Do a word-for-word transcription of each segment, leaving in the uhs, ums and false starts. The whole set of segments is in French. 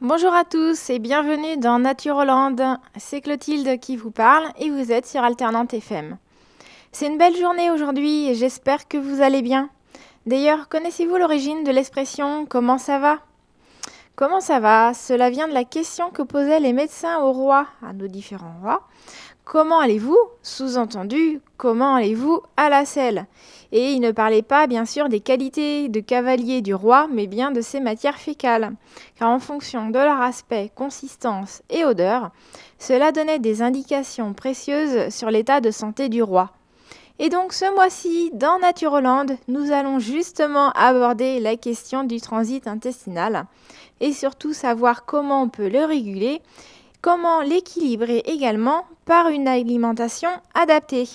Bonjour à tous et bienvenue dans Naturoland. C'est Clotilde qui vous parle et vous êtes sur Alternante F M. C'est une belle journée aujourd'hui et j'espère que vous allez bien. D'ailleurs, connaissez-vous l'origine de l'expression « comment ça va » ? Comment ça va ? Cela vient de la question que posaient les médecins aux rois, à nos différents rois. Comment allez-vous ? Sous-entendu, comment allez-vous à la selle ? Et ils ne parlaient pas, bien sûr, des qualités de cavalier du roi, mais bien de ses matières fécales. Car en fonction de leur aspect, consistance et odeur, cela donnait des indications précieuses sur l'état de santé du roi. Et donc ce mois-ci, dans Naturoland, nous allons justement aborder la question du transit intestinal et surtout savoir comment on peut le réguler, comment l'équilibrer également par une alimentation adaptée.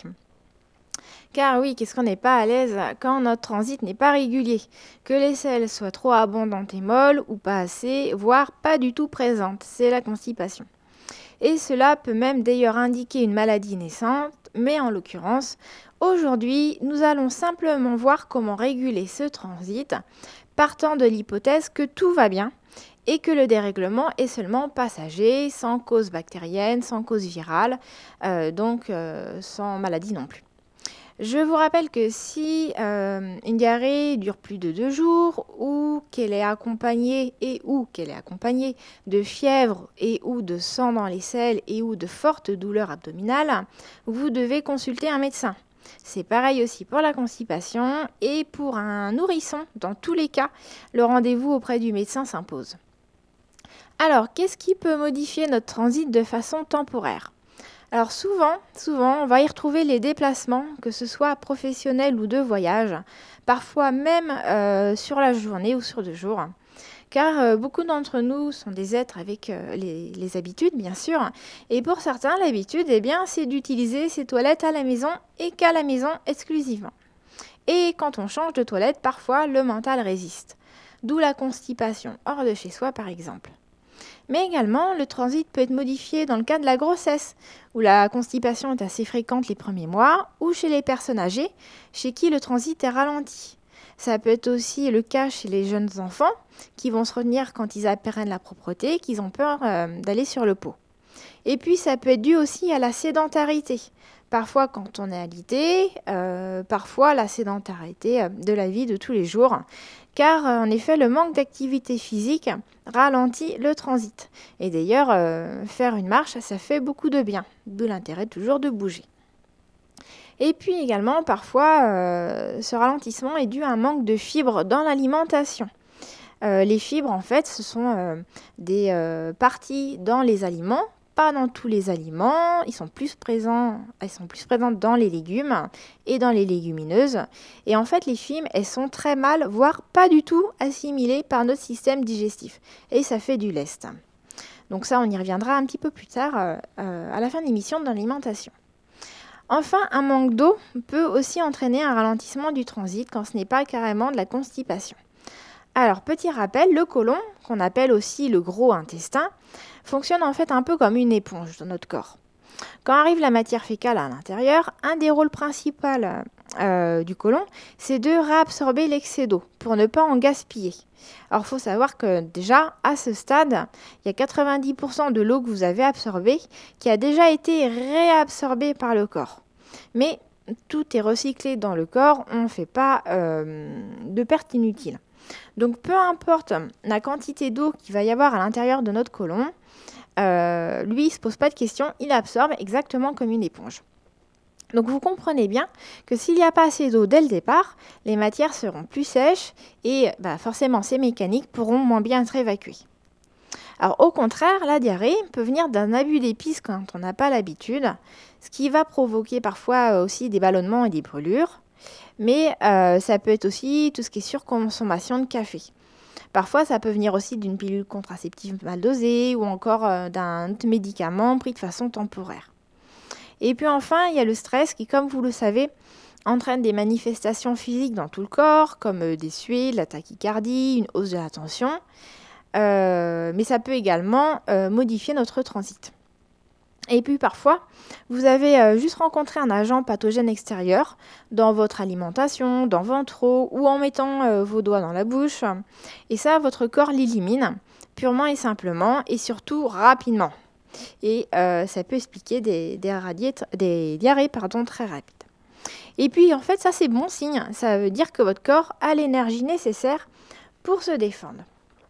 Car oui, qu'est-ce qu'on n'est pas à l'aise quand notre transit n'est pas régulier, que les selles soient trop abondantes et molles ou pas assez, voire pas du tout présentes, c'est la constipation. Et cela peut même d'ailleurs indiquer une maladie naissante, mais en l'occurrence, aujourd'hui, nous allons simplement voir comment réguler ce transit, partant de l'hypothèse que tout va bien et que le dérèglement est seulement passager, sans cause bactérienne, sans cause virale, euh, donc euh, sans maladie non plus. Je vous rappelle que si euh, une diarrhée dure plus de deux jours ou qu'elle est accompagnée et ou qu'elle est accompagnée de fièvre et ou de sang dans les selles et ou de fortes douleurs abdominales, vous devez consulter un médecin. C'est pareil aussi pour la constipation et pour un nourrisson. Dans tous les cas, le rendez-vous auprès du médecin s'impose. Alors, qu'est-ce qui peut modifier notre transit de façon temporaire ? Alors souvent, souvent, on va y retrouver les déplacements, que ce soit professionnels ou de voyage, parfois même euh, sur la journée ou sur deux jours. Car euh, beaucoup d'entre nous sont des êtres avec euh, les, les habitudes, bien sûr. Et pour certains, l'habitude, eh bien, c'est d'utiliser ces toilettes à la maison et qu'à la maison exclusivement. Et quand on change de toilette, parfois, le mental résiste. D'où la constipation hors de chez soi, par exemple. Mais également, le transit peut être modifié dans le cas de la grossesse, où la constipation est assez fréquente les premiers mois, ou chez les personnes âgées, chez qui le transit est ralenti. Ça peut être aussi le cas chez les jeunes enfants, qui vont se retenir quand ils apprennent la propreté, qu'ils ont peur euh, d'aller sur le pot. Et puis, ça peut être dû aussi à la sédentarité. Parfois, quand on est alité, euh, parfois la sédentarité de la vie de tous les jours. Car, euh, en effet, le manque d'activité physique ralentit le transit. Et d'ailleurs, euh, faire une marche, ça fait beaucoup de bien. D'où l'intérêt toujours de bouger. Et puis également, parfois, euh, ce ralentissement est dû à un manque de fibres dans l'alimentation. Euh, les fibres, en fait, ce sont euh, des euh, parties dans les aliments, pas dans tous les aliments. Ils sont plus présents, elles sont plus présentes dans les légumes et dans les légumineuses. Et en fait, les fibres, elles sont très mal, voire pas du tout assimilées par notre système digestif. Et ça fait du lest. Donc ça, on y reviendra un petit peu plus tard euh, euh, à la fin de l'émission dans l'alimentation. Enfin, un manque d'eau peut aussi entraîner un ralentissement du transit quand ce n'est pas carrément de la constipation. Alors, petit rappel, le côlon, qu'on appelle aussi le gros intestin, fonctionne en fait un peu comme une éponge dans notre corps. Quand arrive la matière fécale à l'intérieur, un des rôles principaux euh, du côlon, c'est de réabsorber l'excès d'eau pour ne pas en gaspiller. Alors, il faut savoir que déjà, à ce stade, il y a quatre-vingt-dix pour cent de l'eau que vous avez absorbée qui a déjà été réabsorbée par le corps. Mais tout est recyclé dans le corps, on ne fait pas euh, de perte inutile. Donc, peu importe la quantité d'eau qu'il va y avoir à l'intérieur de notre côlon, euh, lui, il ne se pose pas de questions, il absorbe exactement comme une éponge. Donc, vous comprenez bien que s'il n'y a pas assez d'eau dès le départ, les matières seront plus sèches et bah, forcément, ces mécaniques pourront moins bien être évacuées. Alors, au contraire, la diarrhée peut venir d'un abus d'épices quand on n'a pas l'habitude, ce qui va provoquer parfois aussi des ballonnements et des brûlures. Mais euh, ça peut être aussi tout ce qui est surconsommation de café. Parfois, ça peut venir aussi d'une pilule contraceptive mal dosée ou encore euh, d'un autre médicament pris de façon temporaire. Et puis enfin, il y a le stress qui, comme vous le savez, entraîne des manifestations physiques dans tout le corps, comme euh, des suées, de la tachycardie, une hausse de la tension. Euh, mais ça peut également euh, modifier notre transit. Et puis parfois, vous avez euh, juste rencontré un agent pathogène extérieur dans votre alimentation, dans votre eau ou en mettant euh, vos doigts dans la bouche. Et ça, votre corps l'élimine purement et simplement et surtout rapidement. Et euh, ça peut expliquer des, des, radiés, des diarrhées pardon, très rapides. Et puis en fait, ça c'est bon signe. Ça veut dire que votre corps a l'énergie nécessaire pour se défendre.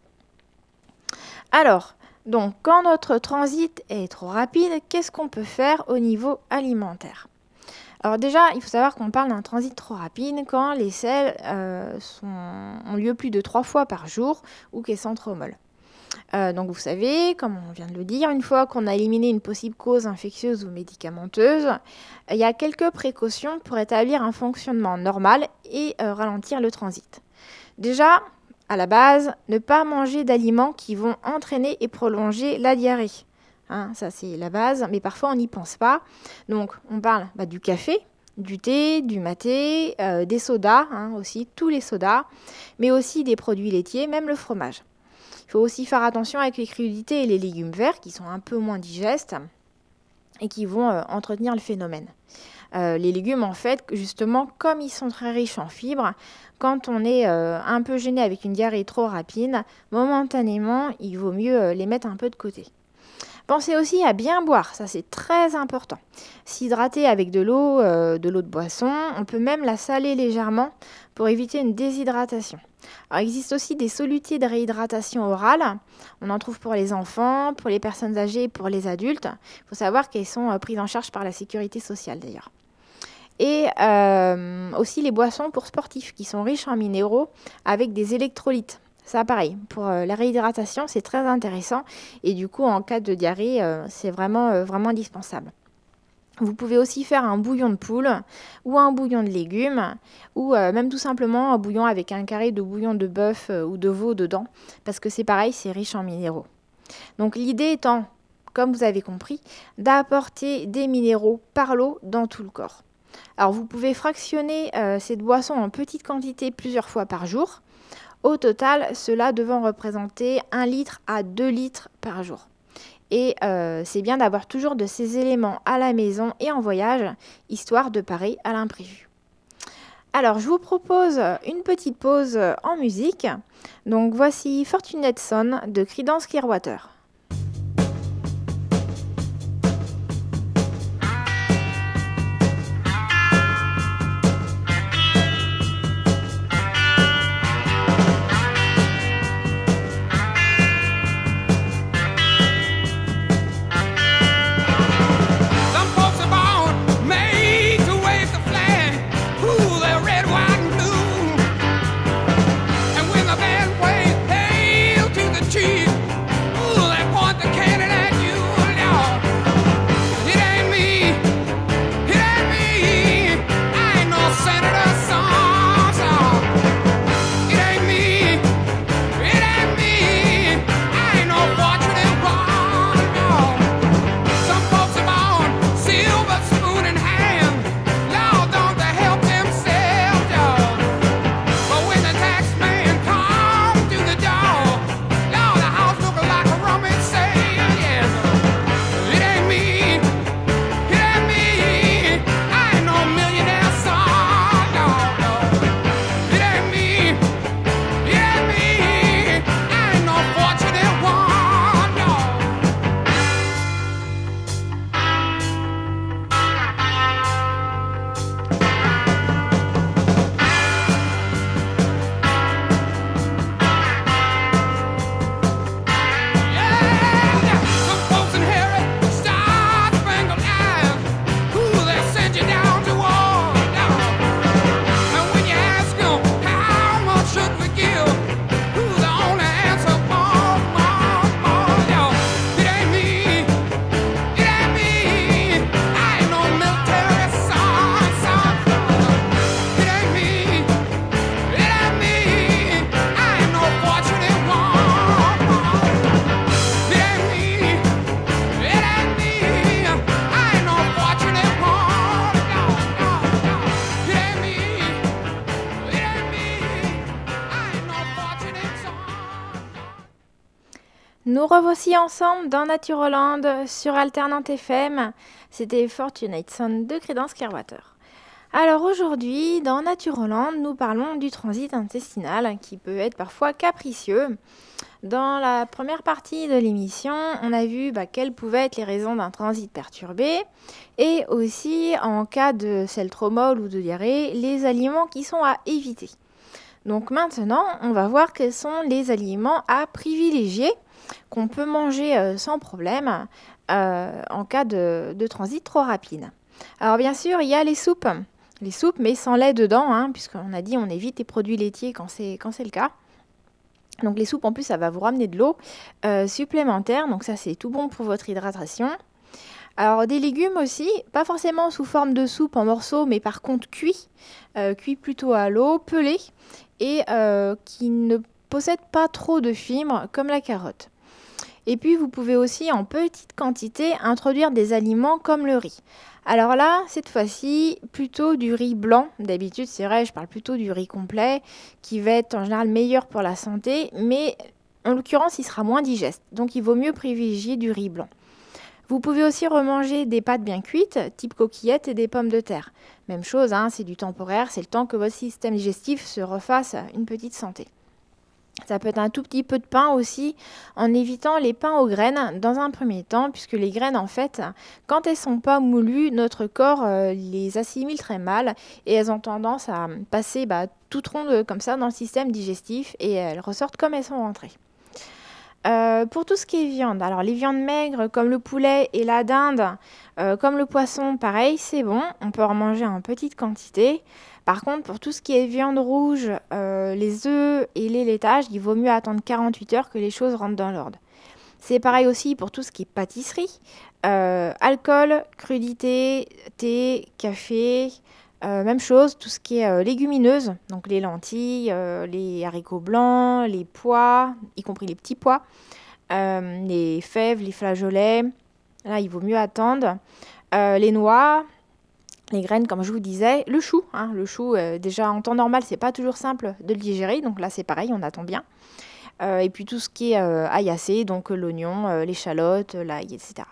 Alors, donc, quand notre transit est trop rapide, qu'est-ce qu'on peut faire au niveau alimentaire ? Alors déjà, il faut savoir qu'on parle d'un transit trop rapide quand les selles euh, sont, ont lieu plus de trois fois par jour ou qu'elles sont trop molles. Euh, donc vous savez, comme on vient de le dire, une fois qu'on a éliminé une possible cause infectieuse ou médicamenteuse, il y a quelques précautions pour établir un fonctionnement normal et euh, ralentir le transit. Déjà, à la base, ne pas manger d'aliments qui vont entraîner et prolonger la diarrhée. Hein, ça, c'est la base, mais parfois, on n'y pense pas. Donc, on parle bah, du café, du thé, du maté, euh, des sodas, hein, aussi, tous les sodas, mais aussi des produits laitiers, même le fromage. Il faut aussi faire attention avec les crudités et les légumes verts, qui sont un peu moins digestes et qui vont euh, entretenir le phénomène. Euh, les légumes, en fait, justement, comme ils sont très riches en fibres, quand on est euh, un peu gêné avec une diarrhée trop rapide, momentanément, il vaut mieux euh, les mettre un peu de côté. Pensez aussi à bien boire, ça c'est très important. S'hydrater avec de l'eau, euh, de l'eau de boisson, on peut même la saler légèrement pour éviter une déshydratation. Alors, il existe aussi des solutés de réhydratation orale. On en trouve pour les enfants, pour les personnes âgées et pour les adultes. Il faut savoir qu'elles sont euh, prises en charge par la sécurité sociale d'ailleurs. Et euh, aussi les boissons pour sportifs qui sont riches en minéraux avec des électrolytes. Ça, pareil, pour euh, la réhydratation, c'est très intéressant. Et du coup, en cas de diarrhée, euh, c'est vraiment, euh, vraiment indispensable. Vous pouvez aussi faire un bouillon de poule ou un bouillon de légumes ou euh, même tout simplement un bouillon avec un carré de bouillon de bœuf euh, ou de veau dedans parce que c'est pareil, c'est riche en minéraux. Donc l'idée étant, comme vous avez compris, d'apporter des minéraux par l'eau dans tout le corps. Alors vous pouvez fractionner euh, cette boisson en petites quantités plusieurs fois par jour. Au total, cela devant représenter un litre à deux litres par jour. Et euh, c'est bien d'avoir toujours de ces éléments à la maison et en voyage, histoire de parer à l'imprévu. Alors, je vous propose une petite pause en musique. Donc, voici Fortunate Son de Creedence Clearwater. Nous revoici ensemble dans Naturoland sur Alternante F M. C'était Fortunate Son de Creedence Clearwater. Alors aujourd'hui, dans Natureland, nous parlons du transit intestinal qui peut être parfois capricieux. Dans la première partie de l'émission, on a vu bah, quelles pouvaient être les raisons d'un transit perturbé et aussi, en cas de selle trop molle ou de diarrhée, les aliments qui sont à éviter. Donc maintenant, on va voir quels sont les aliments à privilégier qu'on peut manger euh, sans problème euh, en cas de, de transit trop rapide. Alors bien sûr, il y a les soupes. Les soupes, mais sans lait dedans, hein, puisqu'on a dit on évite les produits laitiers quand c'est, quand c'est le cas. Donc les soupes, en plus, ça va vous ramener de l'eau euh, supplémentaire. Donc ça, c'est tout bon pour votre hydratation. Alors des légumes aussi, pas forcément sous forme de soupe en morceaux, mais par contre cuits, euh, cuits plutôt à l'eau, pelés, et euh, qui ne possèdent pas trop de fibres, comme la carotte. Et puis vous pouvez aussi en petite quantité introduire des aliments comme le riz. Alors là, cette fois-ci, plutôt du riz blanc. D'habitude, c'est vrai, je parle plutôt du riz complet, qui va être en général meilleur pour la santé, mais en l'occurrence, il sera moins digeste. Donc il vaut mieux privilégier du riz blanc. Vous pouvez aussi remanger des pâtes bien cuites, type coquillettes et des pommes de terre. Même chose, hein, c'est du temporaire, c'est le temps que votre système digestif se refasse une petite santé. Ça peut être un tout petit peu de pain aussi, en évitant les pains aux graines dans un premier temps, puisque les graines, en fait, quand elles ne sont pas moulues, notre corps euh, les assimile très mal et elles ont tendance à passer bah, toutes rondes comme ça dans le système digestif et elles ressortent comme elles sont rentrées. Euh, pour tout ce qui est viande, alors les viandes maigres comme le poulet et la dinde, euh, comme le poisson, pareil, c'est bon, on peut en manger en petite quantité. Par contre, pour tout ce qui est viande rouge, euh, les œufs et les laitages, il vaut mieux attendre quarante-huit heures que les choses rentrent dans l'ordre. C'est pareil aussi pour tout ce qui est pâtisserie, euh, alcool, crudité, thé, café, euh, même chose, tout ce qui est euh, légumineuse, donc les lentilles, euh, les haricots blancs, les pois, y compris les petits pois, euh, les fèves, les flageolets, là il vaut mieux attendre, euh, les noix, les graines comme je vous disais, le chou, hein, le chou euh, déjà en temps normal c'est pas toujours simple de le digérer, donc là c'est pareil, on attend bien. Euh, et puis tout ce qui est euh, aillacé, donc euh, l'oignon, euh, l'échalote, l'ail, et cetera.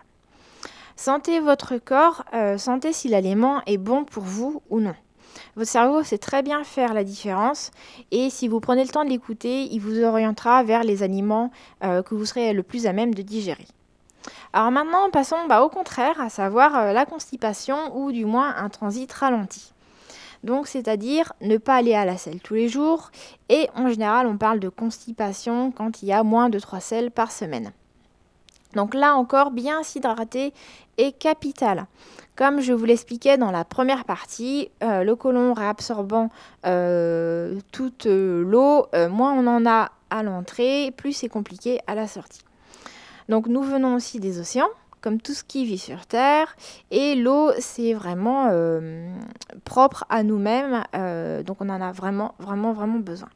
Sentez votre corps, euh, sentez si l'aliment est bon pour vous ou non. Votre cerveau sait très bien faire la différence et si vous prenez le temps de l'écouter, il vous orientera vers les aliments euh, que vous serez le plus à même de digérer. Alors maintenant, passons bah, au contraire, à savoir euh, la constipation ou du moins un transit ralenti. Donc, c'est-à-dire ne pas aller à la selle tous les jours et en général, on parle de constipation quand il y a moins de trois selles par semaine. Donc là encore, bien s'hydrater est capital. Comme je vous l'expliquais dans la première partie, euh, le côlon réabsorbant euh, toute euh, l'eau, euh, moins on en a à l'entrée, plus c'est compliqué à la sortie. Donc nous venons aussi des océans, comme tout ce qui vit sur Terre, et l'eau c'est vraiment euh, propre à nous-mêmes, euh, donc on en a vraiment, vraiment, vraiment besoin.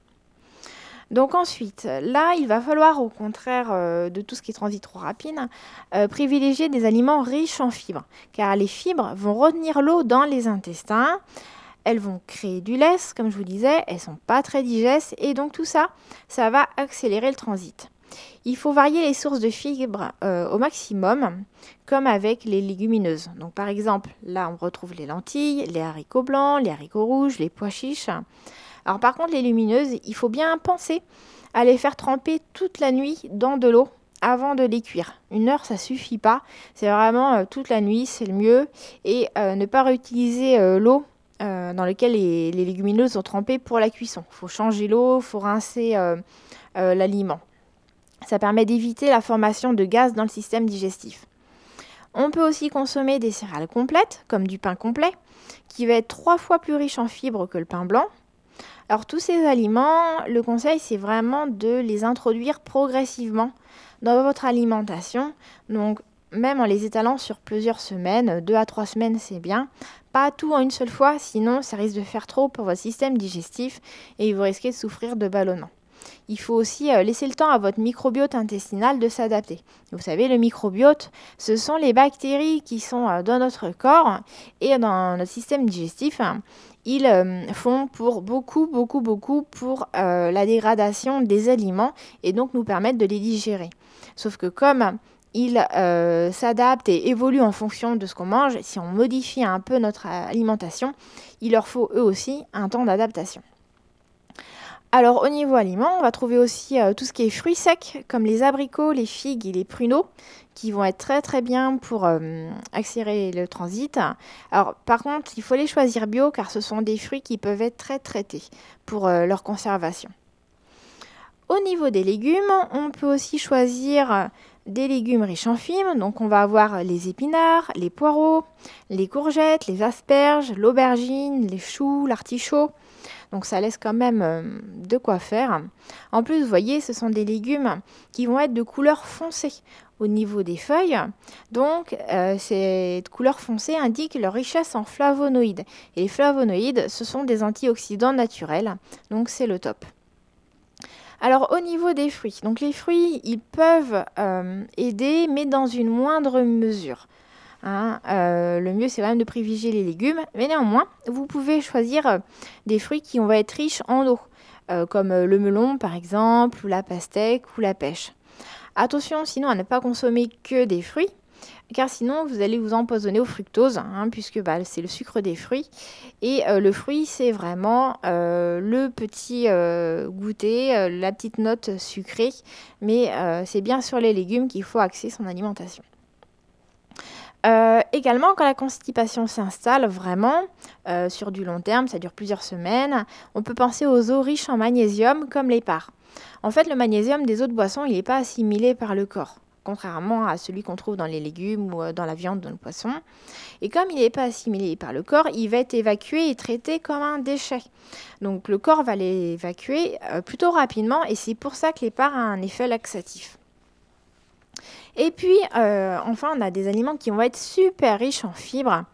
Donc ensuite, là, il va falloir, au contraire euh, de tout ce qui est transit trop rapide, euh, privilégier des aliments riches en fibres, car les fibres vont retenir l'eau dans les intestins, elles vont créer du lest, comme je vous disais, elles ne sont pas très digestes, et donc tout ça, ça va accélérer le transit. Il faut varier les sources de fibres euh, au maximum, comme avec les légumineuses. Donc par exemple, là, on retrouve les lentilles, les haricots blancs, les haricots rouges, les pois chiches. Alors par contre, les lumineuses, il faut bien penser à les faire tremper toute la nuit dans de l'eau avant de les cuire. Une heure, ça suffit pas. C'est vraiment euh, toute la nuit, c'est le mieux. Et euh, ne pas réutiliser euh, l'eau euh, dans laquelle les, les légumineuses sont trempées pour la cuisson. Il faut changer l'eau, il faut rincer euh, euh, l'aliment. Ça permet d'éviter la formation de gaz dans le système digestif. On peut aussi consommer des céréales complètes, comme du pain complet, qui va être trois fois plus riche en fibres que le pain blanc. Alors tous ces aliments, le conseil c'est vraiment de les introduire progressivement dans votre alimentation. Donc même en les étalant sur plusieurs semaines, deux à trois semaines c'est bien. Pas tout en une seule fois, sinon ça risque de faire trop pour votre système digestif et vous risquez de souffrir de ballonnement. Il faut aussi laisser le temps à votre microbiote intestinal de s'adapter. Vous savez, le microbiote, ce sont les bactéries qui sont dans notre corps et dans notre système digestif. Ils font pour beaucoup, beaucoup, beaucoup pour euh, la dégradation des aliments et donc nous permettent de les digérer. Sauf que comme ils euh, s'adaptent et évoluent en fonction de ce qu'on mange. Si on modifie un peu notre alimentation, il leur faut eux aussi un temps d'adaptation. Alors au niveau aliments, on va trouver aussi euh, tout ce qui est fruits secs, comme les abricots, les figues et les pruneaux, qui vont être très très bien pour euh, accélérer le transit. Alors par contre, il faut les choisir bio, car ce sont des fruits qui peuvent être très traités pour euh, leur conservation. Au niveau des légumes, on peut aussi choisir des légumes riches en fibres. Donc on va avoir les épinards, les poireaux, les courgettes, les asperges, l'aubergine, les choux, l'artichaut. Donc ça laisse quand même euh, de quoi faire. En plus, vous voyez, ce sont des légumes qui vont être de couleur foncée au niveau des feuilles. Donc euh, cette couleur foncée indique leur richesse en flavonoïdes. Et les flavonoïdes, ce sont des antioxydants naturels. Donc c'est le top. Alors au niveau des fruits, donc les fruits, ils peuvent euh, aider, mais dans une moindre mesure. Hein, euh, le mieux, c'est quand même de privilégier les légumes, mais néanmoins, vous pouvez choisir euh, des fruits qui vont être riches en eau, euh, comme euh, le melon par exemple, ou la pastèque, ou la pêche. Attention, sinon, à ne pas consommer que des fruits, car sinon, vous allez vous empoisonner au fructose, hein, puisque bah, c'est le sucre des fruits. Et euh, le fruit, c'est vraiment euh, le petit euh, goûter, euh, la petite note sucrée, mais euh, c'est bien sur les légumes qu'il faut axer son alimentation. Euh, également, quand la constipation s'installe vraiment euh, sur du long terme, ça dure plusieurs semaines, on peut penser aux eaux riches en magnésium comme les parts. En fait, le magnésium des eaux de boisson, il n'est pas assimilé par le corps, contrairement à celui qu'on trouve dans les légumes ou dans la viande, dans le poisson. Et comme il n'est pas assimilé par le corps, il va être évacué et traité comme un déchet. Donc le corps va l'évacuer euh, plutôt rapidement, et c'est pour ça que les parts ont un effet laxatif. Et puis, euh, enfin, on a des aliments qui vont être super riches en fibres,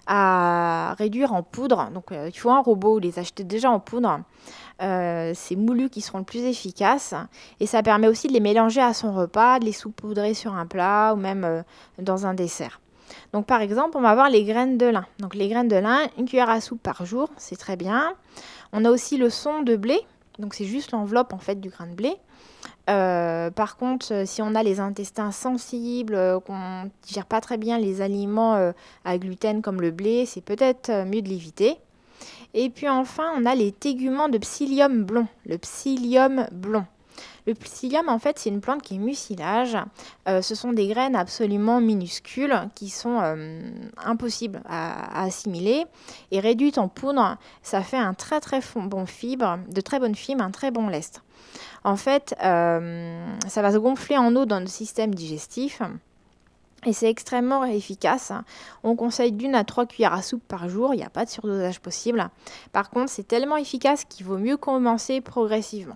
à réduire en poudre. Donc, euh, il faut un robot ou les acheter déjà en poudre. Euh, c'est moulus qui seront le plus efficaces. Et ça permet aussi de les mélanger à son repas, de les saupoudrer sur un plat ou même euh, dans un dessert. Donc, par exemple, on va avoir les graines de lin. Donc, les graines de lin, une cuillère à soupe par jour, c'est très bien. On a aussi le son de blé. Donc, c'est juste l'enveloppe, en fait, du grain de blé. Euh, par contre, euh, si on a les intestins sensibles, euh, qu'on ne digère pas très bien les aliments euh, à gluten comme le blé, c'est peut-être euh, mieux de l'éviter. Et puis enfin, on a les téguments de psyllium blond, le psyllium blond. Le psyllium, en fait, c'est une plante qui est mucilage. Euh, ce sont des graines absolument minuscules qui sont euh, impossibles à, à assimiler. Et réduites en poudre, ça fait un très très bon fibre, de très bonnes fibres, un très bon lest. En fait, euh, ça va se gonfler en eau dans le système digestif et c'est extrêmement efficace. On conseille d'une à trois cuillères à soupe par jour, il n'y a pas de surdosage possible. Par contre, c'est tellement efficace qu'il vaut mieux commencer progressivement.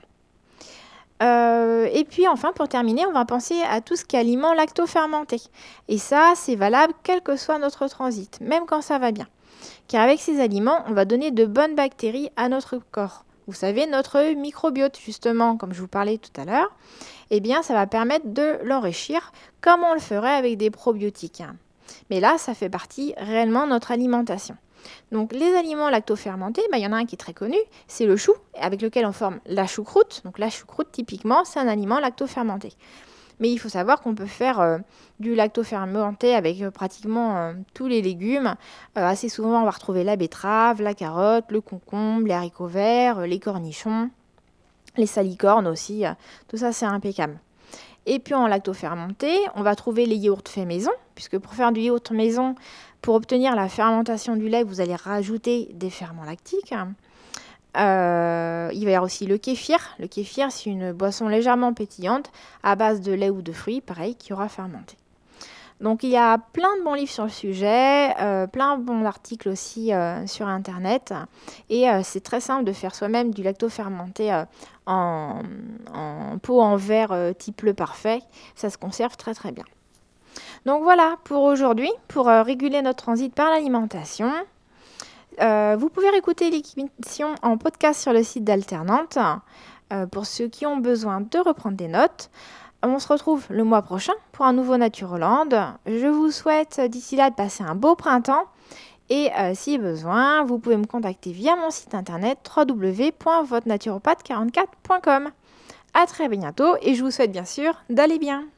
Euh, et puis enfin, pour terminer, on va penser à tout ce qui est aliments lactofermentés. Et ça, c'est valable quel que soit notre transit, même quand ça va bien. Car avec ces aliments, on va donner de bonnes bactéries à notre corps. Vous savez, notre microbiote, justement, comme je vous parlais tout à l'heure, eh bien, ça va permettre de l'enrichir comme on le ferait avec des probiotiques. Mais là, ça fait partie réellement de notre alimentation. Donc, les aliments lactofermentés, bah, il y en a un qui est très connu, c'est le chou, avec lequel on forme la choucroute. Donc, la choucroute, typiquement, c'est un aliment lactofermenté. Mais il faut savoir qu'on peut faire euh, du lactofermenté avec euh, pratiquement euh, tous les légumes. Euh, assez souvent, on va retrouver la betterave, la carotte, le concombre, les haricots verts, euh, les cornichons, les salicornes aussi. Euh, tout ça, c'est impeccable. Et puis en lactofermenté, on va trouver les yaourts faits maison, puisque pour faire du yaourt maison, pour obtenir la fermentation du lait, vous allez rajouter des ferments lactiques. Euh, il va y avoir aussi le kéfir. Le kéfir, c'est une boisson légèrement pétillante à base de lait ou de fruits, pareil, qui aura fermenté. Donc il y a plein de bons livres sur le sujet, euh, plein de bons articles aussi euh, sur Internet. Et euh, c'est très simple de faire soi-même du lactofermenté euh, en, en pot en verre euh, type le parfait. Ça se conserve très très bien. Donc voilà pour aujourd'hui, pour euh, réguler notre transit par l'alimentation. Euh, vous pouvez réécouter l'émission en podcast sur le site d'Alternante euh, pour ceux qui ont besoin de reprendre des notes. On se retrouve le mois prochain pour un nouveau Natureland. Je vous souhaite d'ici là de passer un beau printemps et euh, si besoin, vous pouvez me contacter via mon site internet w w w point votre naturopathe quarante-quatre point com. À très bientôt et je vous souhaite bien sûr d'aller bien.